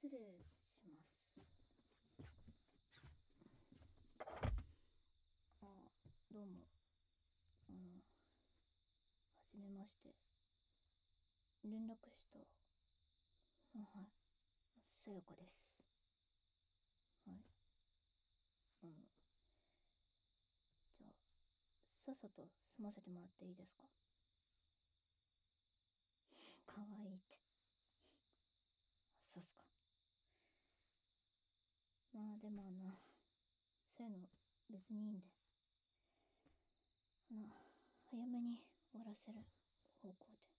失礼します。どうも。はじめまして。連絡した。はい。さやかです。はい。じゃあ、さっさと済ませてもらっていいですか？かわいいって。そうっすか。まあでもそういうの別にいいんで。早めに終わらせる方向で。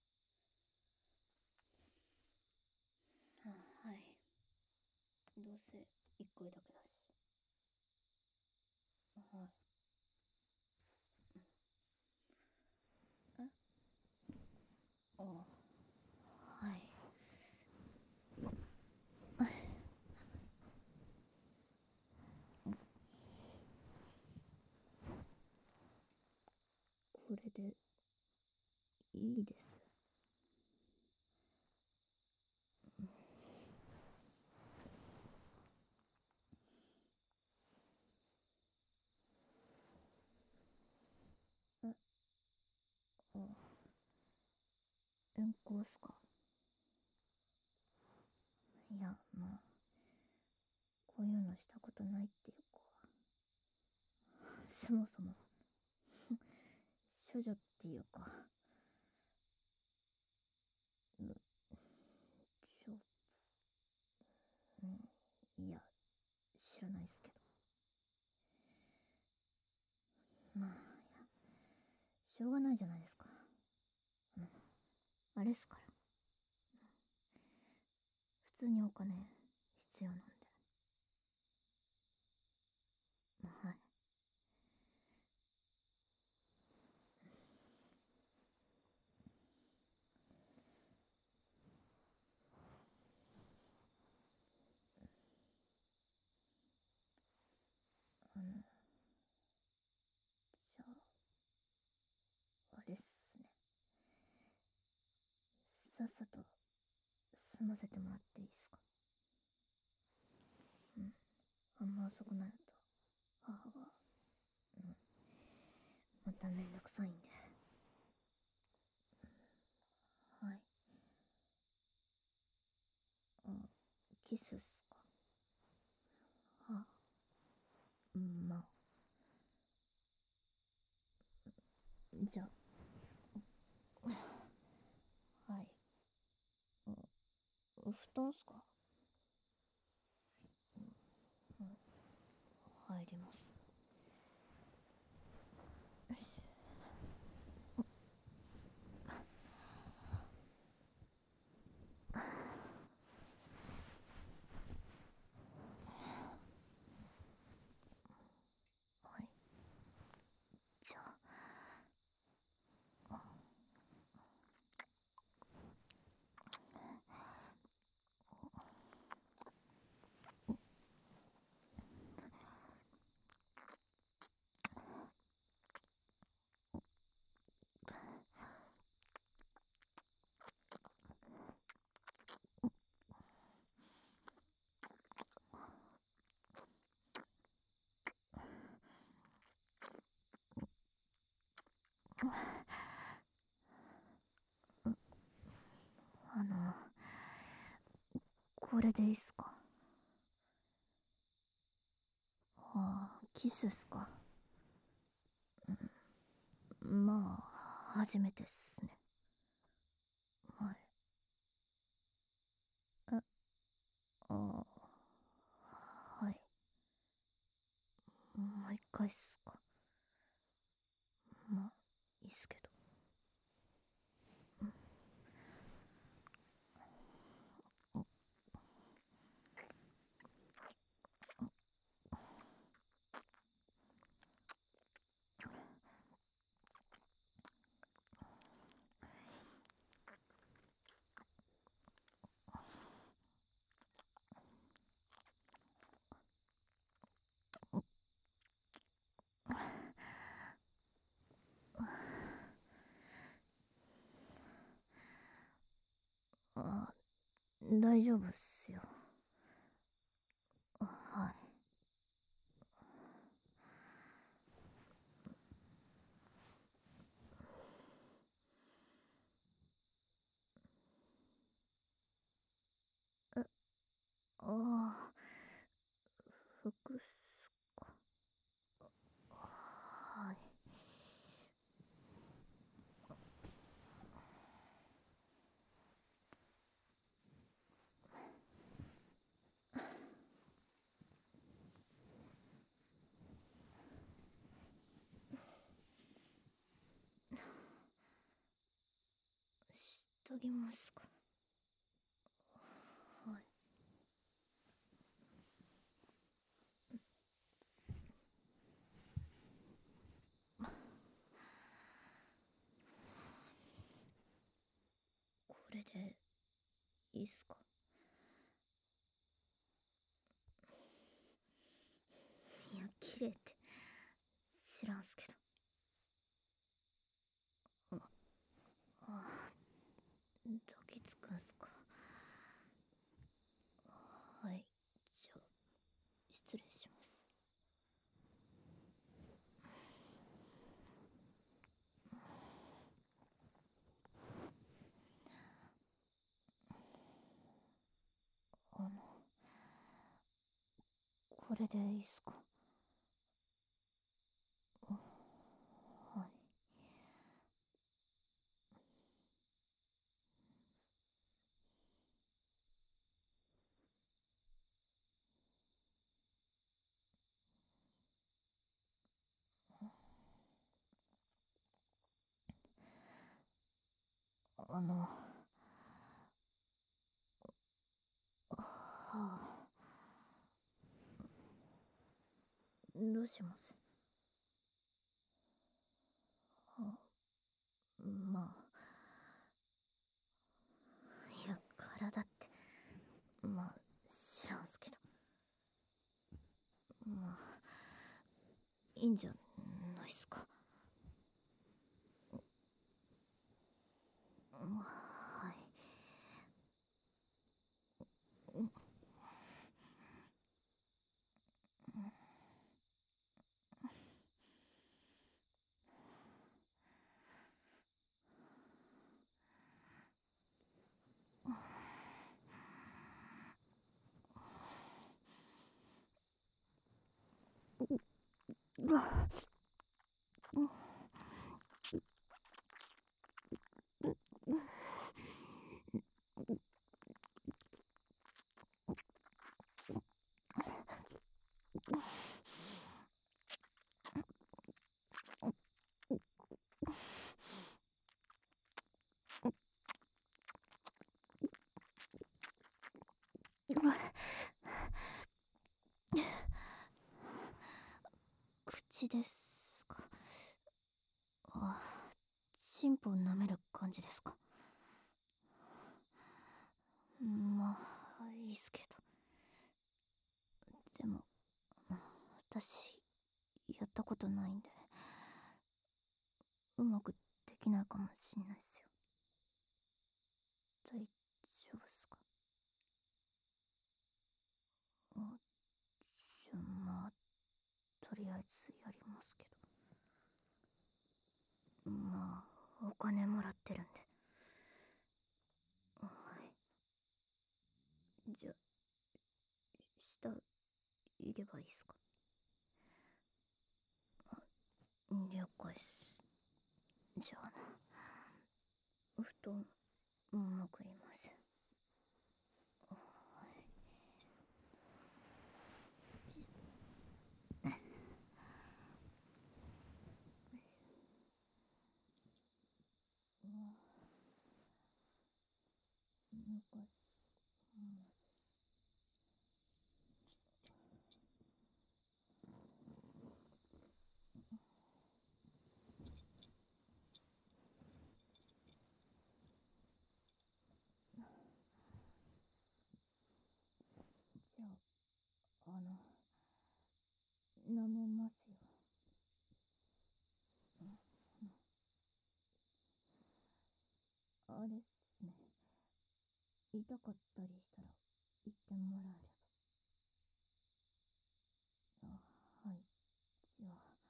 はい。どうせ1回だけだし。はい。はい。これでいいです。遠行っすか？いや、こういうのしたことないっていうか、そもそも処女っていうか、ちょ、いや、知らないっすけど。いや、しょうがないじゃないですか。あれっすから。普通にお金必要なんで。はい。じゃあ、あれっすね。さっさと済ませてもらっていいっすか？あんま遅くなると、母が、まためんどくさいんで。はい。キスっすか？まあ。じゃあ、はい。布団っすか？入ります。はい。じゃあ、これでいいっすか？キスっすか？まあ、初めてっすね。はい。はい。もう一回っすか？まあ、いいっすけど。大丈夫っすよ。 あ、複数か。はい。しとりますか。はい。これでいいっすか。いや、綺麗って知らんすけど。抱きつくんすか。はい、じゃあ失礼します。これでいいっすか。はい。はあ、どうします？まあ、いや、体って、まあ、知らんすけど。まあ、いいんじゃないっすか。はい。口ですか。あ、チンポ舐める感じですか。まあ、いいっすけど。でも、私、やったことないんで、うまくできないかもしんないっすよ。大丈夫っすか。あ、じゃあまあ、とりあえずやりますけど。まあ、お金もらってるんで。はい。じゃあ、下、いればいいっすか。了解っす。じゃあ布団、まくります。はい。なんか、じゃ舐めますよ。あれっすね。痛かったりしたら言ってもらえれば。はい。じゃあ、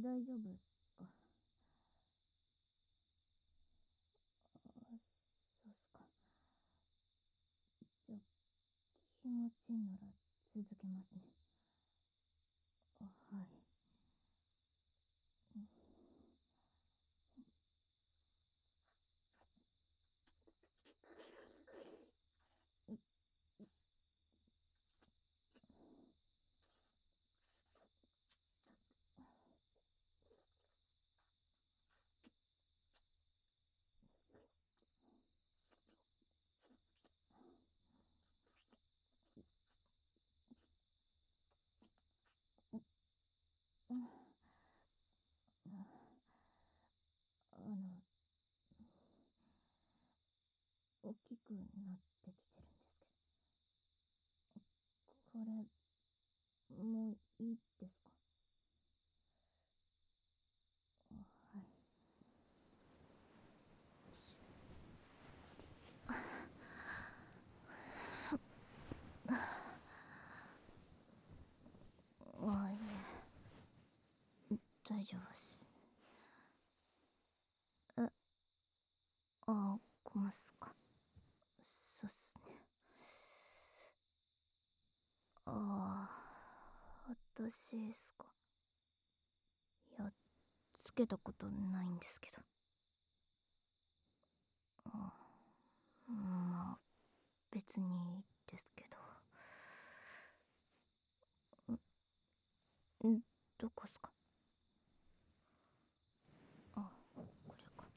大丈夫か。そうっすか。じゃあ、気持ちいいなら続けますね。はい。大きくなってきてるんですけど、これ、もういいですか？はい。あ、いえ、大丈夫です。ごますか。そうっすね。私っすか。いや、つけたことないんですけど。まあ、別にいいですけど。どこっすか？これか。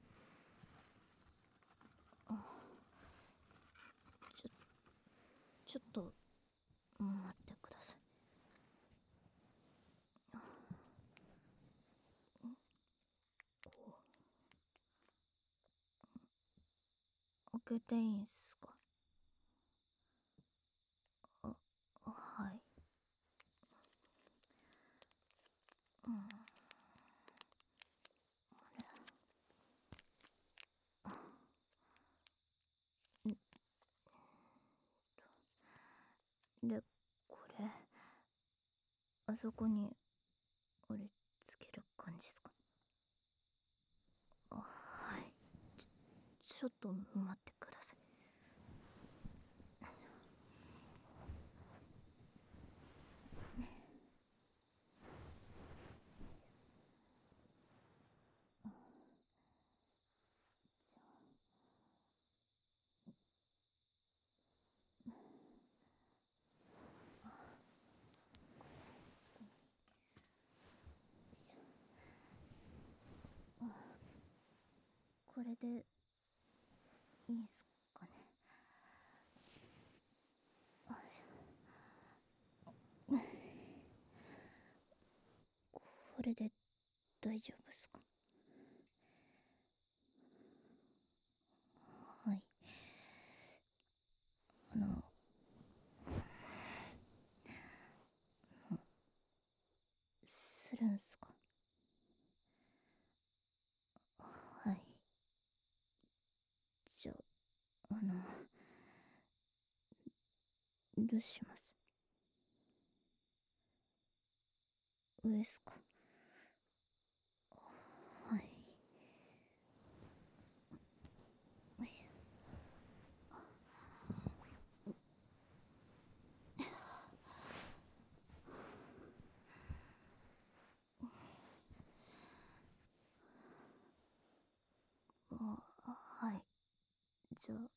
ちょ、ちょっと、待ってください。開けていいんすか？はい。で、これ、あそこに、俺、つける感じっすか？はい。ちょっと待ってください。これで、いいんすかね。これで大丈夫っすか？はい。あの、するんすか？はい。じゃあ、どうします？上っすか？はい。はい。じゃあ、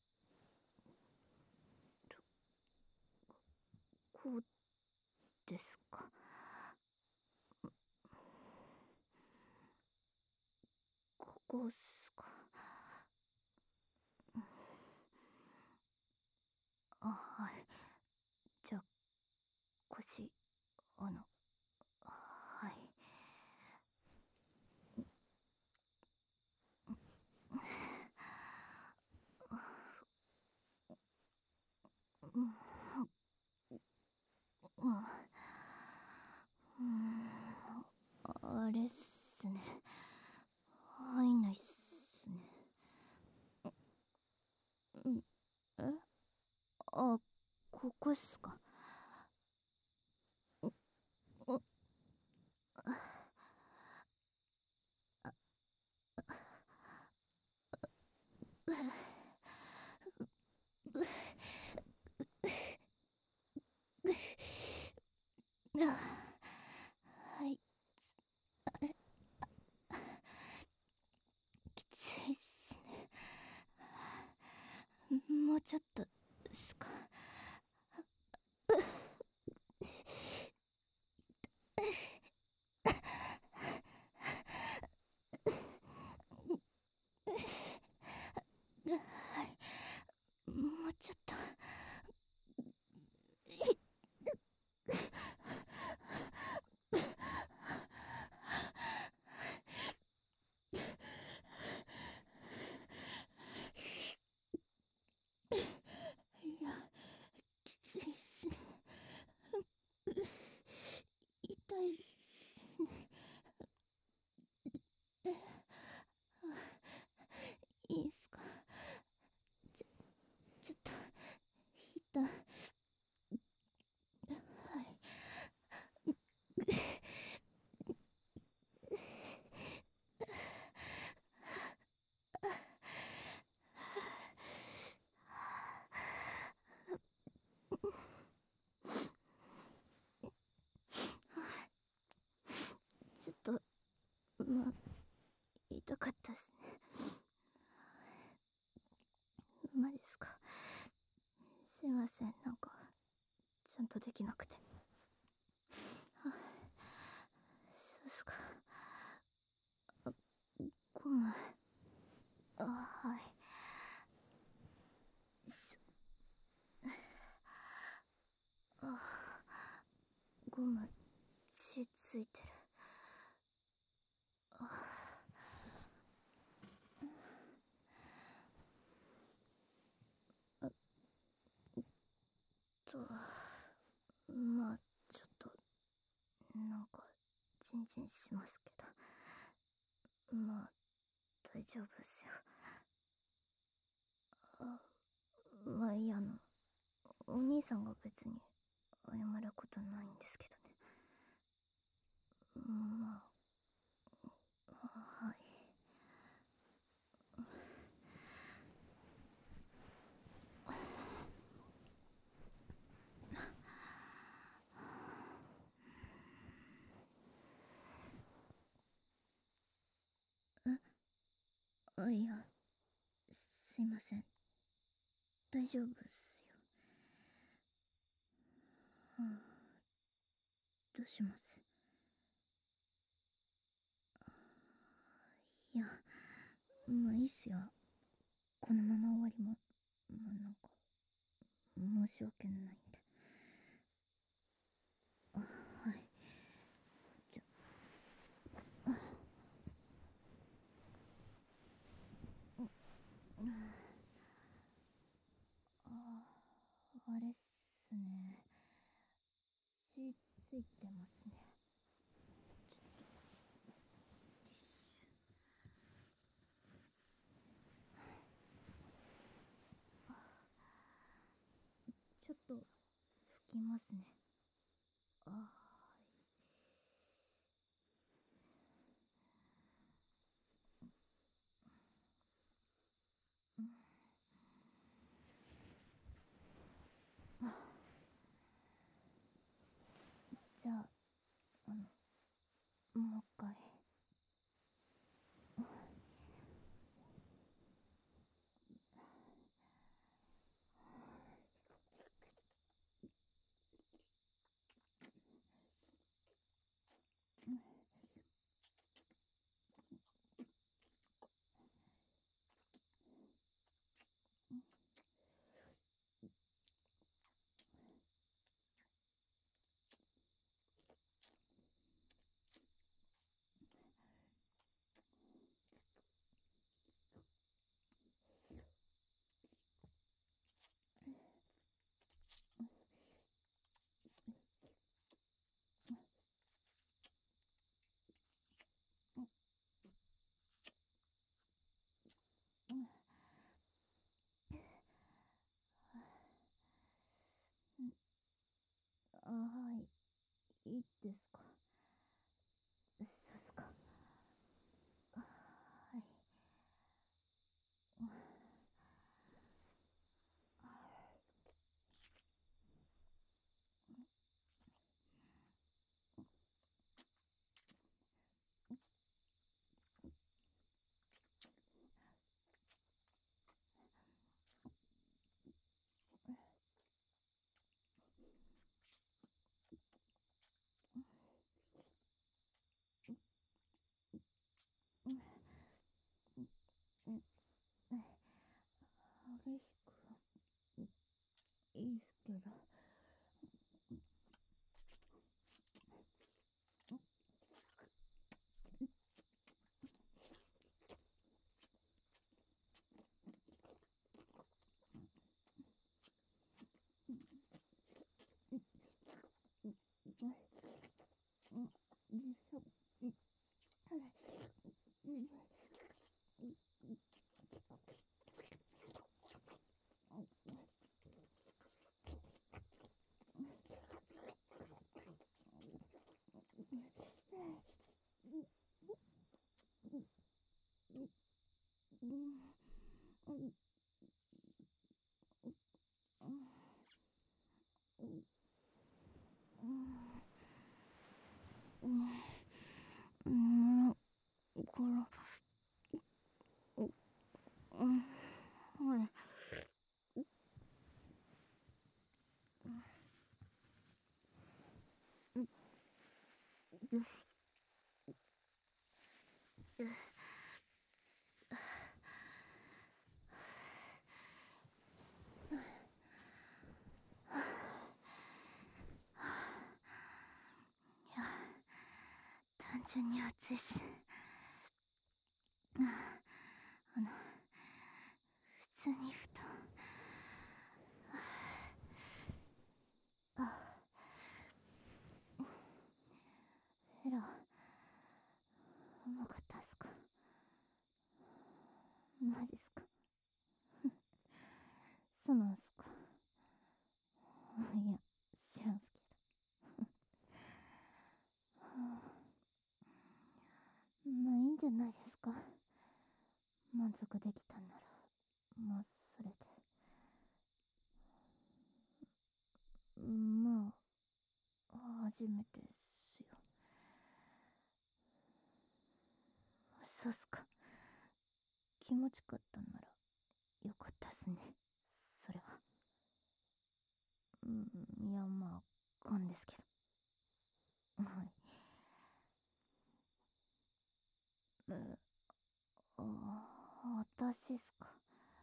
こうですか？ここっすか？はい。じゃあ、腰、はい。あれっすね。入んないっすね。えここっすか？ はい。きついっすね。もうちょっとですか。はい。もうちょっと。いや、きついっすね。痛いっすね。いいっすか。ちょっと、痛い。はい。ちょっと、まあ、痛かったっすね。マジっすか。すいません、なんか、ちゃんとできなくて。はい。そうっすか。ごめん。はい。あ、ゴム血ついてる。と、まあちょっとなんかジンジンしますけど、まあ大丈夫っすよ。あ、まあいいや、お兄さんが別に謝ることないんですけどね。まあ、はい。いや、すいません、大丈夫っすよ。どうします？いや、まあいいっすよ。このまま終わりも、まあなんか、申し訳ないんで。はい。じゃ、あれっすね。血ついてますね。ちょっと拭きますね。はい。じゃあ、もう一回。はい。いいですか。そうっすか。はい。 はい。単純に暑いっす。普通に布団。ヘラ、うまかったっすか？マジっすか？そうなんすか？いや、知らんすけど。まあいいんじゃないですか？満足できたんなら、まあそれで。まあ、初めてっすよ。そうっすか。気持ちよかったんなら、よかったっすね。それは。いや、まあ、勘ですけど。はい。私っすか？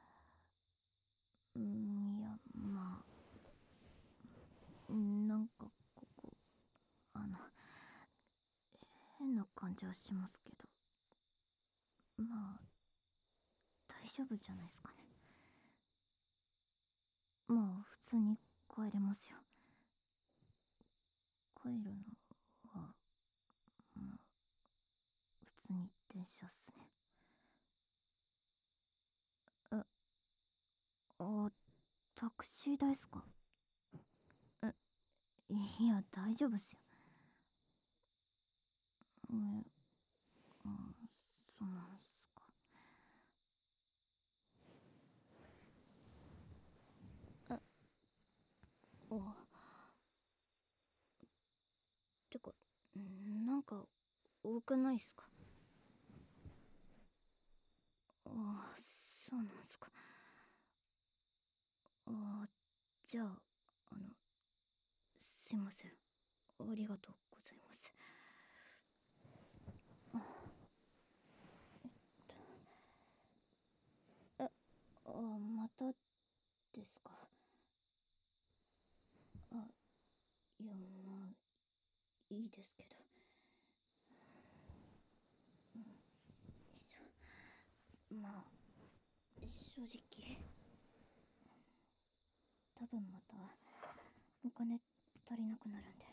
いや、まあ、なんかここ、あの、変な感じはしますけど、まあ、大丈夫じゃないですかね。まあ、普通に帰れますよ。帰るのは、まあ、普通に電車っすね。タクシー代っすか？いや、大丈夫っすよ。そうなんすか。てか、なんか、多くないっすか？そうなんすか。じゃあ、すいません。ありがとうございます。え、またですか？いや、まあ、いいですけど。まあ、正直、多分また、お金足りなくなるんで。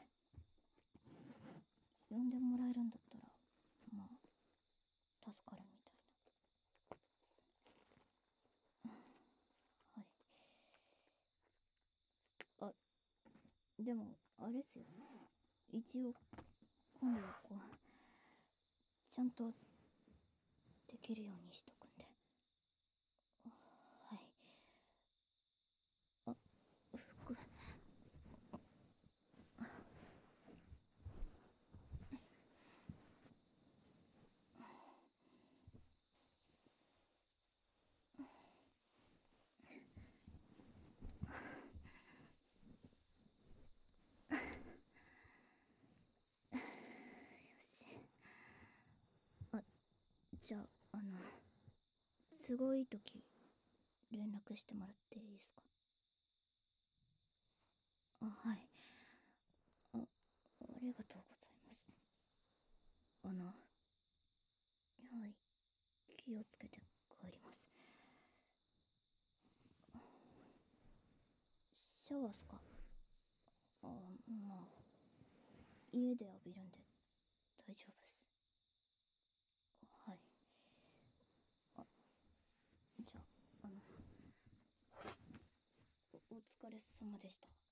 呼んでもらえるんだったら、まあ、助かるみたいな。はい。でも、あれっすよ。一応、今度はこう、ちゃんとできるようにしとくんで。はい。服。よし。じゃあ、すごい時、連絡してもらっていいですか？はい。ありがとうございます。はい、気をつけて帰ります。シャワーっすか？まあ、家で浴びるんで大丈夫です。はい。じゃあ、お疲れ様でした。